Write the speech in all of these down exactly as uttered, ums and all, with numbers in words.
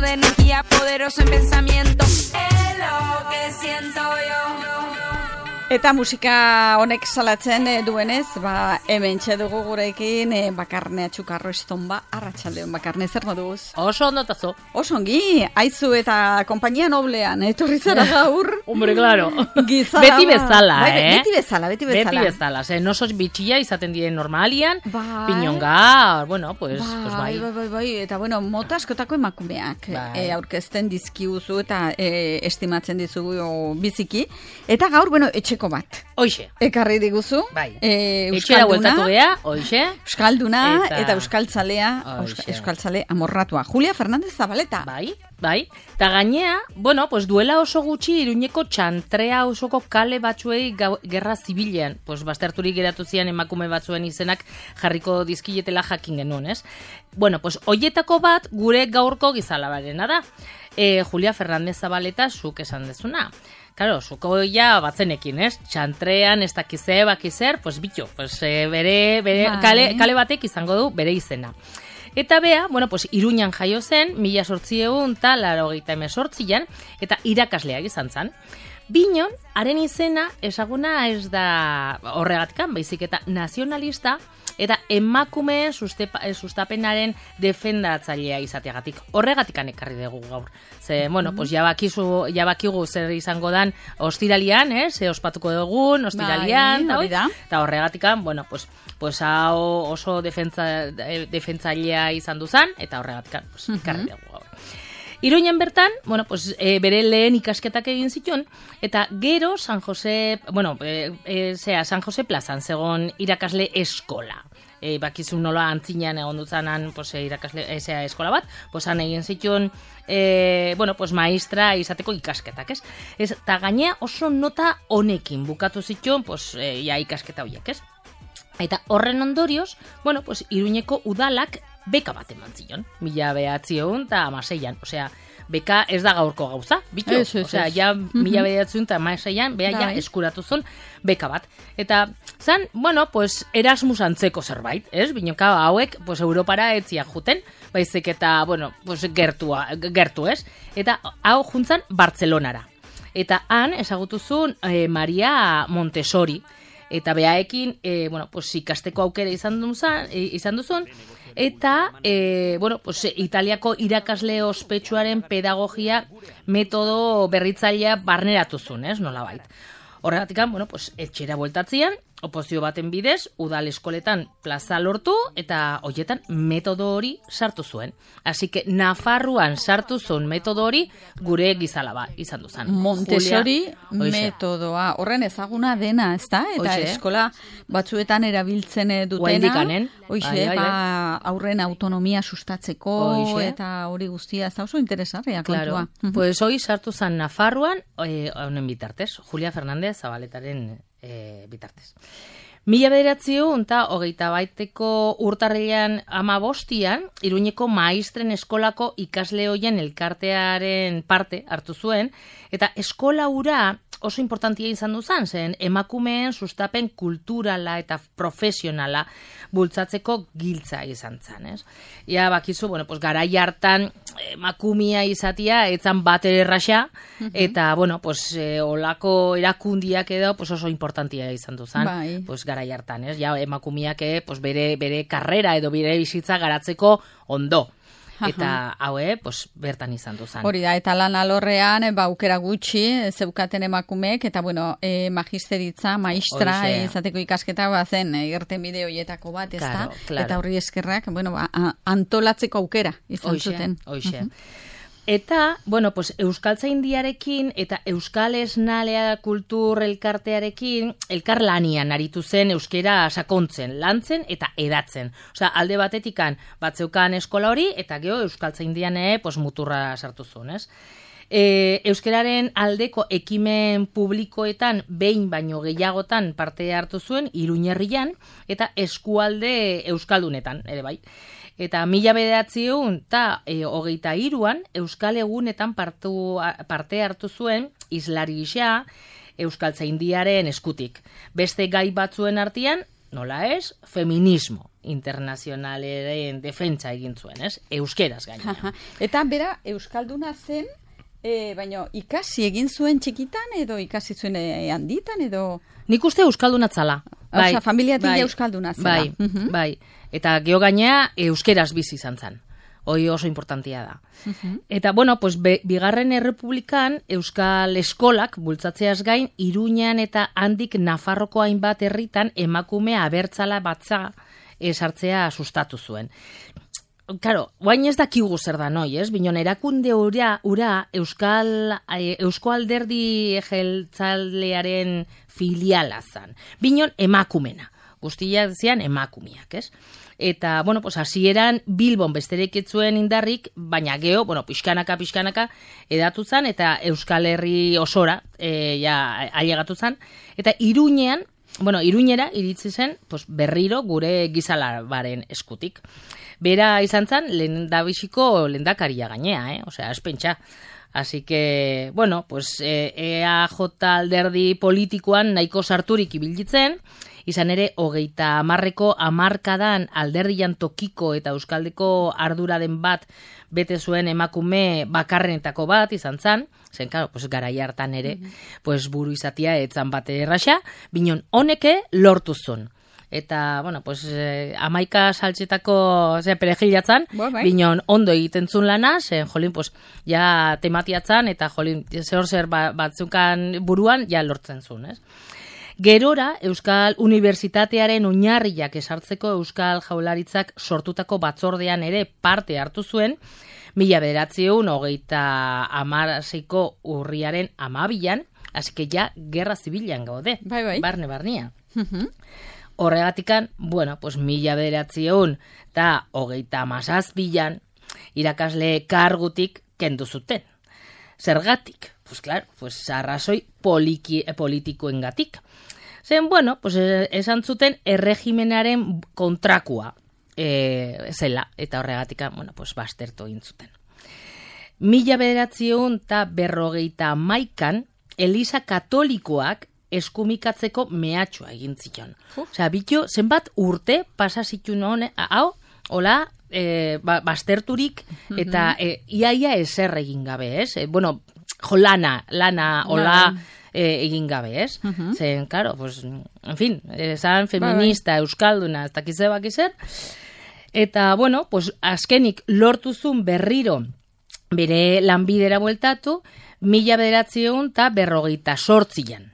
de energía, poderoso en pensamiento. Es lo que siento yo. Eta musika honek salatzen e, duenez, ba, hemen txedugu gurekin e, Bakarne Atxukarro Estonba, arratsaldeon Bakarne, zer moduz? Oso ondotazo. Oso ongi, aizu eta kompainia noblean, etorri zara gaur. Hombre, claro. Gizara, beti bezala, bai, eh? Beti bezala, beti bezala. Beti bezala, ze no sos bitxia izaten diren normalian, bai. Pinonga, bueno, pues, bai, pues bai. Bai, bai, bai, eta bueno, mota askotako emakumeak bai. e, aurkezten dizkiuzu eta e, estimatzen dizugu biziki. Eta gaur, bueno, etxeko bat. Hoxe. Ekarri diguzu. Bai. E, Etxera bueltatu gea, hoxe. Euskalduna eta, eta euskaltzalea, euska, euskaltzale amorratua. Julia Fernández Zabaleta. Bai, bai. Ta gainea, bueno, pues duela oso gutxi Iruñeko Txantrea osoko kale batzuei gau, gerra zibilean, pues bazterturik geratu zian emakume batzuen izenak jarriko dizkiletela jakin genuen, ez? Bueno, pues hoietako bat gure gaurko gizalabarena da. E, Julia Fernández Zabaleta zuk esan dezuna. Claro, zuko ja batzenekin, ez? Txantrean, ez dakize, bakizer, pues bitxo, pues, e, bere, bere kale, kale batek izango du bere izena. Eta bea, bueno, pues Iruñan jaio zen, mila sortzieun eta laurogeita hemezortzian, eta irakasleak izan zen. Binon, haren izena ezaguna ez da horregatikan, baizik eta nazionalista, eta emakumeen sustapenaren defendatzailea izateagatik. Horregatikan ekarri dugu gaur. Ze, bueno, pues ya bakizu, ya bakigu zer izango dan ostiralian, eh? Ze ospatuko dugun, ostiralian, bai, eta, eta horregatikan, bueno, pues, pues hau oso defentza, defentzailea izan duzan, eta horregatikan, pues, ekarri dugu gaur. Iruñan bertan, bueno, pues, e, bere lehen ikasketak egin zituen, eta gero San Jose, bueno, e, e, zera, San Jose plazan zegon irakasle eskola. E, bakizu nola antzinean egon dutzanan, pues, irakasle, e, zera, eskola bat, pues, han egin zituen, e, bueno, pues, maestra izateko ikasketak, ez? Ez, eta gainea oso nota honekin bukatu zituen, pues, e, ja, ikasketa horiek, ez? Eta horren ondorioz, bueno, pues, Iruñeko udalak beka bat eman zion, mila behatzion eta amaseian, osea, beka ez da gaurko gauza, bitu, osea, ja, mila behatzion eta amaseian, beha ja eskuratu zon beka bat. Eta, zan, bueno, pues, Erasmus antzeko zerbait, ez? Binoka hauek, pues, Europara etzia juten, baizik eta, bueno, pues, gertua, gertu, ez? Eta, hau juntzan Bartzelonara. Eta han, ezagutuzun, eh, Maria Montessori, eta behaekin, eh, bueno, pues, ikasteko aukera izan duzan, izan duzun, eta, e, bueno, pues, Italiako irakasle ospetsuaren pedagogia metodo berritzailea barneratu zuen, ez, nolabait. Horregatik, bueno, pues, etxera bueltatzian, opozio baten bidez, udal eskoletan plaza lortu, eta hoietan metodo hori sartu zuen. Así que Nafarruan sartu zuen metodo hori gure gizalaba izan duzan. Montessori metodoa. Horren ezaguna dena, ez da? Eta Oixe. Eskola batzuetan erabiltzen dutena. Hoixe, ba, aurren autonomia sustatzeko, Oixe. Eta hori guztia, ez da oso interesarria kontua. Claro. Pues hoi sartu zan Nafarruan, eh, honen bitartez, Julia Fernández Zabaletaren E, bitartez. Mila bederatziehun eta hogeita baiteko urtarrilean ama bostian, Iruñeko maistren eskolako ikasle hoien elkartearen parte hartu zuen, eta eskola hura oso importantia izan duzan, zen emakumeen sustapen kulturala eta profesionala bultzatzeko giltza izan zen, ez? Ja, bakizu, bueno, pues garai hartan emakumia izatia etzan bat erraxa, eta, bueno, pues e, olako erakundiak edo pues oso importantia izan duzan, bai. Pues garai hartan, ez? Ja, emakumiak pues bere, bere karrera edo bere bizitza garatzeko ondo. Eta haue, pues, bertan izan duzan. Hori da, eta lan alorrean, ba, aukera gutxi, zeukaten emakumeek, eta bueno, e, magisteritza, maistra, e, izateko ikasketa bazen, e, irten bide horietako bat, ez da? Claro, claro. Eta horri eskerrak, bueno, ba, antolatzeko aukera izan Oixe, zuten. Oixe. Uh-huh. Eta, bueno, pues, Euskaltzaindiarekin eta Euskal Esnalea Kultur Elkartearekin elkar lanian aritu zen euskera sakontzen, lantzen eta edatzen. Osea, alde batetikan batzeukan eskola hori, eta geho Euskaltzaindiane pues, muturra sartu zuen, ez? E, euskararen aldeko ekimen publikoetan behin baino gehiagotan parte hartu zuen Iruñerrian eta eskualde euskaldunetan, ere bai. Eta mila bederatziehun eta e, hogeita hiruan Euskal Egunetan partu, parte hartu zuen islari gisa Euskaltzaindiaren eskutik. Beste gai batzuen artean, nola ez, feminismo. internazionalaren defentsa egin zuen, ez? Euskeraz gaina. Eta bera, euskalduna zen, e, baina ikasi egin zuen txikitan, edo ikasi zuen e, handitan, edo... Nik uste euskalduna zala. Bai, Osa, familiatik bai, euskalduna zala. Bai, uh-huh. bai. Eta geo gainea euskeraz bizi izan zen. Hoi oso importantia da. Uh-huh. Eta, bueno, pues, be, bigarren errepublikan Euskal Eskolak bultzatzeaz gain, Iruñan eta handik Nafarroko hainbat herritan emakumea abertzala batza esartzea sustatu zuen. Claro, guain ez dakigu zer da noi, ez? Binon, erakunde ura, ura Euskal, Eusko Alderdi Jeltzalearen filiala zan. Binon, emakumena. Guztia zian emakumiak, ez? Eta, bueno, pues, hasieran Bilbon besterik etzuen indarrik, baina geho, bueno, pixkanaka, pixkanaka, edatu zan, eta Euskal Herri osora, e, ja, ailegatu zan, eta Iruñean, bueno, Iruñera iritsi zen, pues, berriro gure gizalabaren eskutik. Bera izan zen, lehendabiziko lehendakaria gainea, eh? Osea, espentsa. Así que, bueno, pues, E A J alderdi politikoan nahiko sarturik ibilditzen, izan ere, hogeita hamarreko hamarkadan alderdian tokiko eta euskaldeko ardura den bat bete zuen emakume bakarrenetako bat izan zan, zen, claro, pues, garai hartan ere, pues, buru izatia etzan bate erraxa, binon honeke lortu zuen. Eta, bueno, pues, eh, amaika saltzetako ze, perejilatzan, binon ondo egiten zuen lana, zen, jolin, pues, ja tematiatzan, eta jolin, zer zer batzukan buruan, ja lortzen zuen, ez? Gerora, Euskal Unibertsitatearen oinarriak esartzeko Euskal Jaurlaritzak sortutako batzordean ere parte hartu zuen, mila bederatziehun hogeita hamaseiko urriaren hamabian, hasi que ja gerra zibilan gaude, bai, bai. barne barnia. Uh-huh. Horregatikan, bueno, pues mila bederatziehun eta hogeita hamazazpian irakasle kargutik kendu zuten. Zergatik? Pues claro, pues arrazoi poliki, politikoengatik. Zen, bueno, pues esan zuten erregimenaren kontrakua e, zela, eta horregatik, bueno, pues bastertu egin zuten. Mila bederatziehun eta berrogeita hamaikan, Eliza Katolikoak eskumikatzeko mehatxua egin zion. Osea, bitu, zenbat urte pasa zituen hone, hau, hola, e, ba, basterturik, eta e, iaia ezer egin gabe, ez? E, bueno, jo lana, lana, hola, e, egin gabe, ez? Uh-huh. Zen, claro, pues, en fin, esan feminista, euskalduna, ez dakize bakizer. Eta, bueno, pues, azkenik lortuzun berriro bere lanbidera bueltatu, mila bederatziehun eta berrogeita sortzian.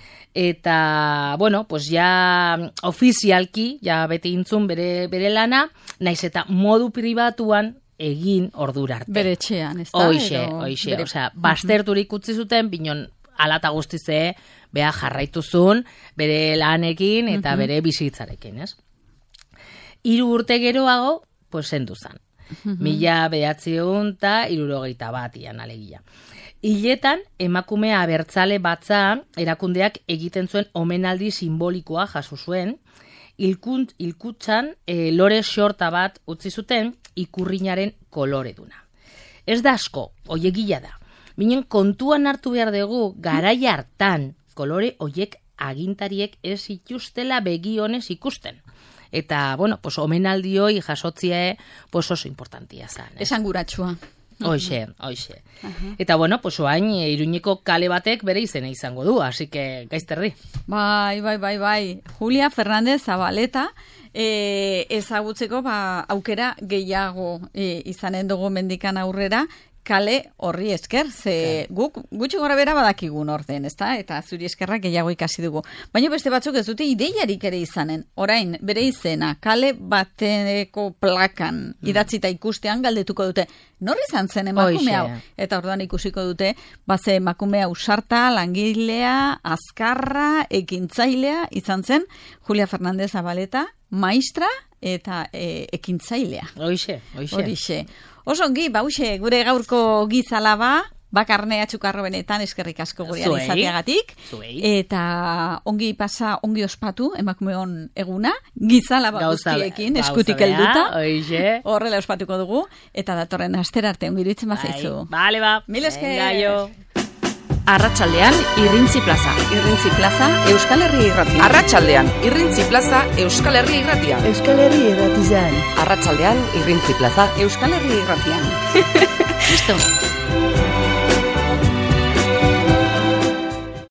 Eta, bueno, pues ja ofizialki, ja bete intzun bere, bere lana, naiz eta modu pribatuan egin ordura arte. Bere etxean, ez da? Oixe, oixe, bere... osea, basterturik utzi zuten, binon alata guztize, beha jarraituzun, bere lanekin eta uh-huh. bere bizitzarekin, ez? Hiru urte geroago, pues zendu zan. Uh-huh. Mila behatziehun eta hirurogeita batian alegia. Hiletan, emakumea abertzale batza erakundeak egiten zuen omenaldi simbolikoa jaso zuen, ilkunt, ilkutxan e, lore xorta bat utzi zuten ikurrinaren koloreduna. Ez da asko, oiegila da. Binen kontuan hartu behar dugu, garai hartan, kolore oiek agintariek ez ituztela begionez ikusten. Eta, bueno, pues, omenaldi hoi jasotzie, pues oso importantia zan. Eh? Esan guratxua. Hoxe, hoxe. Uh-huh. Eta, bueno, pues oain, Iruñeko kale batek bere izena izango du, así que gaizterdi. Bai, bai, bai, bai. Julia Fernández Zabaleta, e, ezagutzeko ba, aukera gehiago e, izanen dugu mendikan aurrera, kale horri esker, ze guk gutxi gora bera badakigun orden, ezta? Eta zuri eskerrak gehiago ikasi dugu. Baina beste batzuk ez dute ideiarik ere izanen. Orain, bere izena, kale bateko plakan mm. idatzita ikustean galdetuko dute. Nor izan zen emakume hau? Eta orduan ikusiko dute, baze emakumea usarta, langilea, azkarra, ekintzailea, izan zen, Julia Fernández Zabaleta, maistra eta e, ekintzailea. Hoixe, hoixe. Horixe. Oso ongi, bauxe, gure gaurko gizalaba, bakarnea txukarro benetan eskerrik asko gurean izateagatik. Zuei. Eta ongi pasa, ongi ospatu, emakumeon eguna, gizalaba guztiekin, eskutik helduta. Oixe. Horrela ospatuko dugu, eta datorren astera arte ongi duitzen bazaizu. Bale, ba. Mil esker. Arratsaldean Irrintzi Plaza. Irrintzi Plaza Euskal Herria Irratia. Arratsaldean Irrintzi Plaza Euskal Herria Irratia. Euskal Herria Irratizan. Arratsaldean Irrintzi Plaza Euskal Herria Irratian. Listo.